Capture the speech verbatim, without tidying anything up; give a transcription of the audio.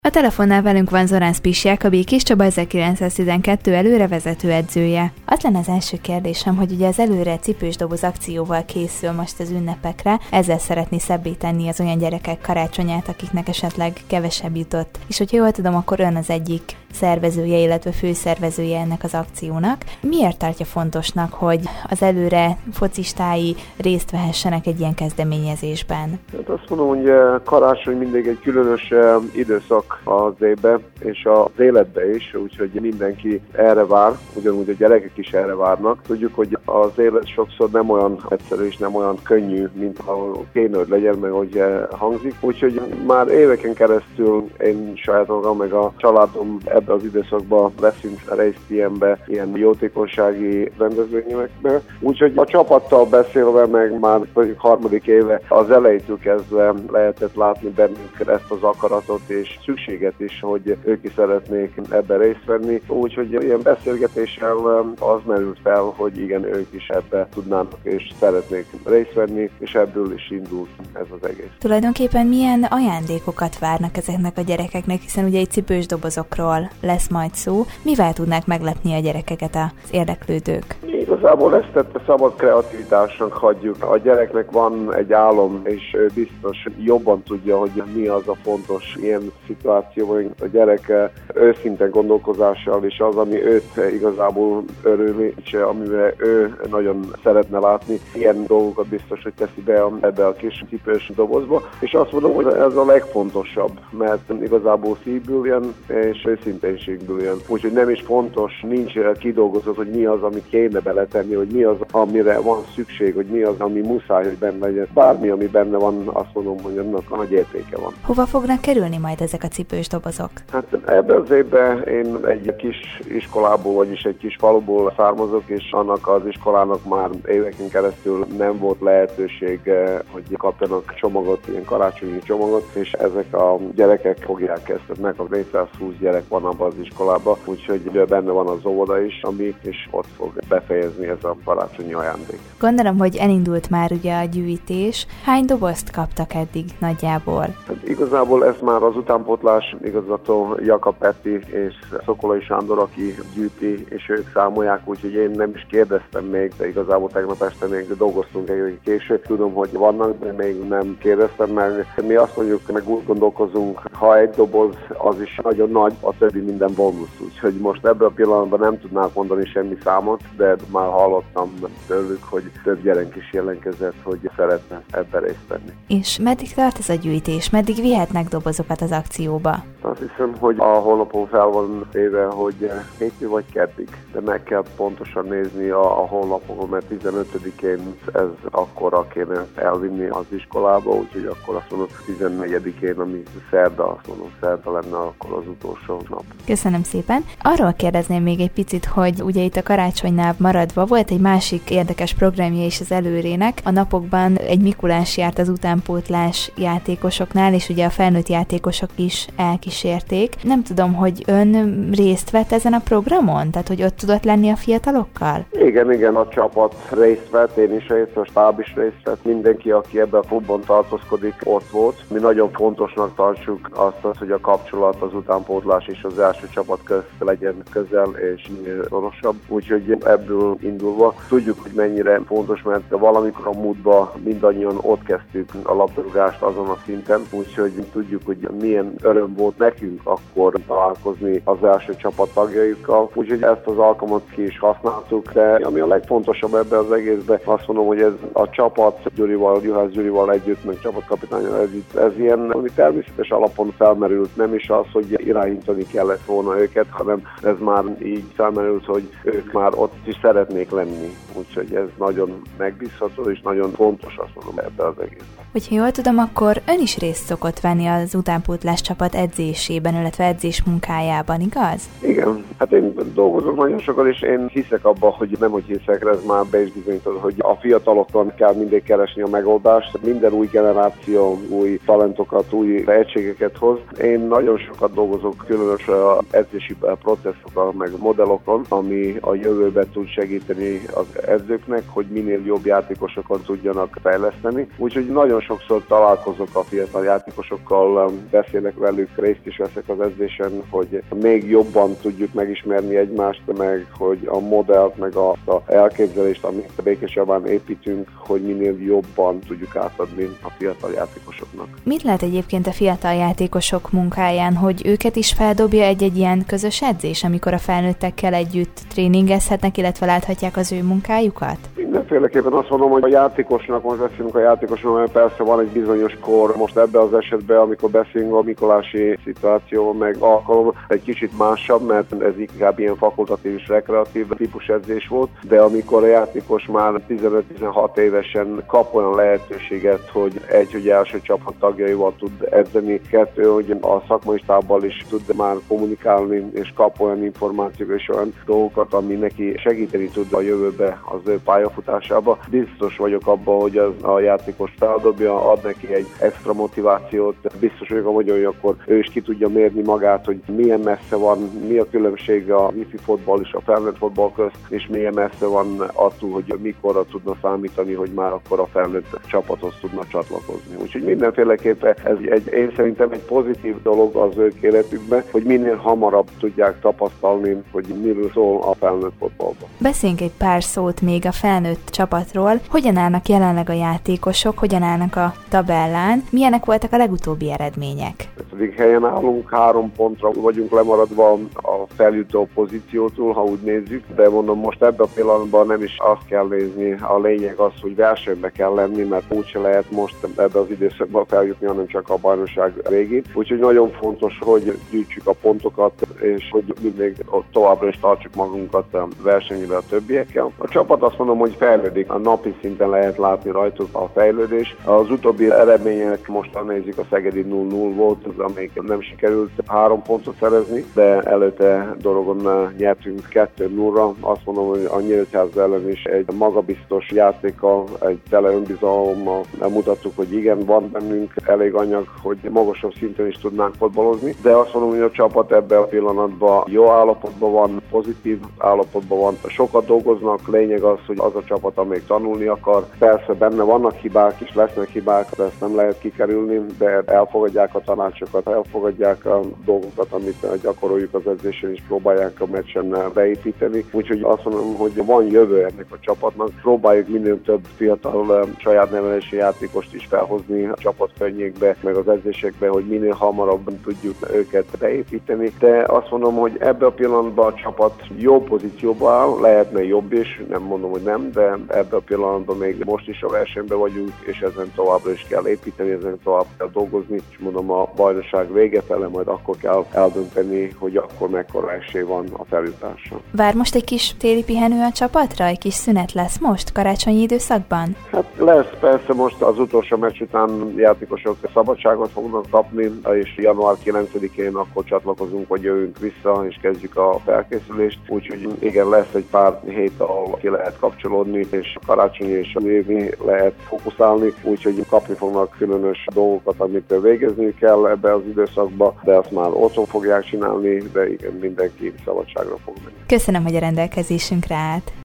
A telefonnál velünk van Zorán Spissiák, a Békés Csaba ezerkilencszáztizenkettő előrevezető edzője. Az lenne az első kérdésem, hogy ugye az előre cipős doboz akcióval készül most az ünnepekre, ezzel szeretné szebbé tenni az olyan gyerekek karácsonyát, akiknek esetleg kevesebb jutott. És hogyha jól tudom, akkor ön az egyik szervezője, illetve főszervezője ennek az akciónak. Miért tartja fontosnak, hogy az előre focistái részt vehessenek egy ilyen kezdeményezésben? Hát azt mondom, hogy karácsony mindig egy különös időszak az évben, és az életben is, úgyhogy mindenki erre vár, ugyanúgy a gyerekek is erre várnak. Tudjuk, hogy az élet sokszor nem olyan egyszerű és nem olyan könnyű, mint ahol kéne, hogy legyen, meg hogy hangzik. Úgyhogy már éveken keresztül én saját magam, meg a családom ebben az időszakban veszünk részt ilyenbe, ilyen jótékonysági rendezvényekbe. Úgyhogy a csapattal beszélve, meg már harmadik éve az elejétől kezdve lehetett látni bennünk ezt az akaratot és szükséget is, hogy ők is szeretnék ebben részt venni. Úgyhogy ilyen beszélgetéssel az merült fel, hogy igen, ők is ebbe tudnának és szeretnék részt venni, és ebből is indult ez az egész. Tulajdonképpen milyen ajándékokat várnak ezeknek a gyerekeknek, hiszen ugye egy cipős dobozokról lesz majd szó. Mivel tudnák meglepni a gyerekeket az érdeklődők? Igazából ezt a szabad kreativitásnak hagyjuk. A gyereknek van egy álom, és ő biztos jobban tudja, hogy mi az a fontos ilyen szituációban. A gyerek őszinte gondolkozással, és az, ami őt igazából örül, és amivel ő nagyon szeretne látni, ilyen dolgokat biztos, hogy teszi be ebbe a kis cipős dobozba. És azt mondom, hogy ez a legfontosabb, mert igazából szívből jön, és őszinteségből jön. Úgyhogy nem is fontos, nincs kidolgozott, hogy mi az, amit kéne beletenni, hogy mi az, amire van szükség, hogy mi az, ami muszáj, hogy benne legyen. Bármi, ami benne van, azt mondom, hogy annak nagy értéke van. Hova fognak kerülni majd ezek a cipős dobozok? Hát ebben az évben én egy kis iskolából, vagyis egy kis faluból származok, és annak az iskolának már éveken keresztül nem volt lehetőség, hogy kapjanak csomagot, ilyen karácsonyi csomagot, és ezek a gyerekek fogják ezt, meg a négyszázhúsz gyerek van abban az iskolában, úgyhogy benne van az óvoda is, ami is ott fog befejezni ez a karácsonyi ajándék. Gondolom, hogy elindult már ugye a gyűjtés. Hány dobozt kaptak eddig nagyjából? Hát igazából ez már az utánpótlás igazgató Jakab Peti és Szokolai Sándor, aki gyűjti, és ők számolják, úgyhogy én nem is kérdeztem még, de igazából tegnap este még dolgoztunk egy később. Tudom, hogy vannak, de még nem kérdeztem meg. Mi azt mondjuk, meg úgy gondolkozunk, ha egy doboz, az is nagyon nagy, a többi minden bónusz. Úgyhogy most ebben a pillanatban nem tudnák mondani semmi számot, de már hallottam tőlük, hogy több gyerek is jelentkezett, hogy szeretne ebben részt venni. És meddig tart ez a gyűjtés? Meddig vihetnek dobozokat az akcióba? Azt hiszem, hogy a honlapon fel van téve, hogy hétfő vagy keddig, de meg kell pontosan nézni a, a honlapon, mert tizenötödikén ez akkora kéne elvinni az iskolába, úgyhogy akkor azt mondom, tizennegyedikén, ami szerda, azt mondom, szerda lenne akkor az utolsó nap. Köszönöm szépen. Arról kérdezném még egy picit, hogy ugye itt a karácsonynál maradva volt egy másik érdekes programja is az előrének. A napokban egy Mikulás járt az utánpótlás játékosoknál, és ugye a felnőtt játékosok is elkísérték. Nem tudom, hogy ön részt vett ezen a programon? Tehát, hogy ott tudott lenni a fiatalokkal? Igen, igen, a csapat részt vett, én is részt, a stáb is részt vett, mindenki, aki ebben a klubban tartózkodik, ott volt. Mi nagyon fontosnak tartsuk azt, hogy a kapcsolat az utánpótlás és az első csapat közt legyen közel és szorosabb. Úgyhogy ebből indulva tudjuk, hogy mennyire fontos, mert valamikor a múltban mindannyian ott kezdtük a labdarúgást azon a szinten, úgyhogy tudjuk, hogy milyen öröm volt nekünk akkor találkozni az első csapat tagjaikkal. Úgyhogy ezt az alkalmat ki is használtuk, de ami a legfontosabb ebben az egészben, azt mondom, hogy ez a csapat Gyurival, Juhász Gyurival együtt, meg csapatkapitánnyal együtt, ez ilyen, ami természetes alapon felmerült, nem is az, hogy irányítani kellett volna őket, hanem ez már így felmerült, hogy ők már ott is szeretnék lenni. Úgyhogy ez nagyon megbízható és nagyon fontos, azt mondom, ebben az egészben. Hogyha jól tudom, akkor ön is részt szokott venni az utánpótlás csapat edzésében, illetve edzés munkájában, igaz? Igen, hát én dolgozok nagyon sokat, és én hiszek abban, hogy nem, hogy hiszek, ez már be is bizonyított, hogy a fiatalokon kell mindig keresni a megoldást. Minden új generáció új talentokat, új lehetségeket hoz. Én nagyon sokat dolgozok különös edzési processzokon, meg modellokon, ami a jövőben tud segíteni segíteni az edzőknek, hogy minél jobb játékosokat tudjanak fejleszteni. Úgyhogy nagyon sokszor találkozok a fiatal játékosokkal, beszélek velük, részt is veszek az edzésen, hogy még jobban tudjuk megismerni egymást, meg hogy a modellt, meg azt az elképzelést, amit a Békéscsabán építünk, hogy minél jobban tudjuk átadni a fiatal játékosoknak. Mit lát egyébként a fiatal játékosok munkáján, hogy őket is feldobja egy-egy ilyen közös edzés, amikor a felnőttekkel együtt tréningezhetnek, illetve láthatják az ő munkájukat? Mindenféleképpen azt mondom, hogy a játékosnak, most beszélünk a játékosnak, mert persze van egy bizonyos kor, most ebben az esetben, amikor beszélünk a Mikolási szituáció, meg alkalom, egy kicsit másabb, mert ez inkább ilyen fakultatív és rekreatív típus edzés volt, de amikor a játékos már tizenöt-tizenhat évesen kap olyan lehetőséget, hogy egy, hogy első csapat tagjaival tud edzeni, kettő, hogy a szakmai stábbal is tud már kommunikálni, és kap olyan információkat és olyan dolgokat, ami neki segíteni tud a jövőbe az ő pályafutásába. Biztos vagyok abban, hogy az a játékos feldobja, ad neki egy extra motivációt. Biztos vagyok abban, hogy akkor ő is ki tudja mérni magát, hogy milyen messze van, mi a különbség a wifi fotball és a felnőtt fotball közt, és milyen messze van attól, hogy mikorra tudna számítani, hogy már akkor a felnőtt csapathoz tudna csatlakozni. Úgyhogy mindenféleképpen ez egy, én szerintem egy pozitív dolog az ők életükben, hogy minél hamarabb tudják tapasztalni, hogy miről szól a felnőtt fotballban. Beszéljünk egy pár szót még a felnőtt csapatról. Hogyan állnak jelenleg a játékosok, hogyan állnak a tabellán, milyenek voltak a legutóbbi eredmények? ötödik helyen állunk, három pontra vagyunk lemaradva a feljutó pozíciótól, ha úgy nézzük, de mondom, most ebben a pillanatban nem is azt kell nézni, a lényeg az, hogy versenybe kell lenni, mert úgyse lehet most ebbe az időszakban feljutni, hanem csak a bajnokság végén. Úgyhogy nagyon fontos, hogy gyűjtsük a pontokat, és hogy mindig továbbra is tartsuk magunkat a versenyben a többiekkel. A csapat azt mondom, hogy fejlődik, a napi szinten lehet látni rajtuk a fejlődés. Az utóbbi eredmények most nézzük, a Szegedi nulla nulla volt, az amelyik nem sikerült három pontot szerezni, de előtte Dorogon nyertünk kettő nulla. Azt mondom, hogy a Nyíregyháza ellen is egy magabiztos játékkal, egy tele önbizalommal mutattuk, hogy igen, van bennünk elég anyag, hogy magasabb szinten is tudnánk fotbalozni, de azt mondom, hogy a csapat ebben a pillanatban jó állapotban van, pozitív állapotban van, sokat dolgoznak, lényeg az, hogy az a csapat, amelyik tanulni akar. Persze benne vannak hibák is, lesznek hibák, de ezt nem lehet kikerülni, de elfogadják a tanácsokat, elfogadják a dolgokat, amit gyakoroljuk az edzésen, és próbálják a meccsen beépíteni. Úgyhogy azt mondom, hogy van jövő ennek a csapatnak. Próbáljuk minél több fiatal saját nevelési játékost is felhozni a csapat könnyékbe, meg az edzésekbe, hogy minél hamarabb tudjuk őket beépíteni. De azt mondom, hogy ebben a pillanatban a csapat jó pozícióban áll, lehetne jobb is, nem mondom, hogy nem, de ebben a pillanatban még most is a versenyben vagyunk, és ezen továbbra is kell építeni, ezen tovább kell dolgozni, és mondom, a bajnokság vége fele majd akkor kell eldönteni, hogy akkor mekkora esély van a feljutásra. Vár most egy kis téli pihenő a csapatra? Egy kis szünet lesz most, karácsonyi időszakban? Hát lesz, persze most az utolsó meccs után játékosok szabadságot fognak kapni, és január kilencedikén akkor csatlakozunk, vagy jövünk vissza, és kezdjük a felkészülést. Úgyhogy igen, lesz egy pár hét, ahol ki lehet kapcsolódni, és a karácsonyi és a évi lehet fókuszálni, úgyhogy kapni fognak különös dolgokat, amit végezni kell ebbe az időszakba, de azt már otthon fogják csinálni, de igen, mindenki szabadságra fog menni. Köszönöm, hogy a rendelkezésünkre állt.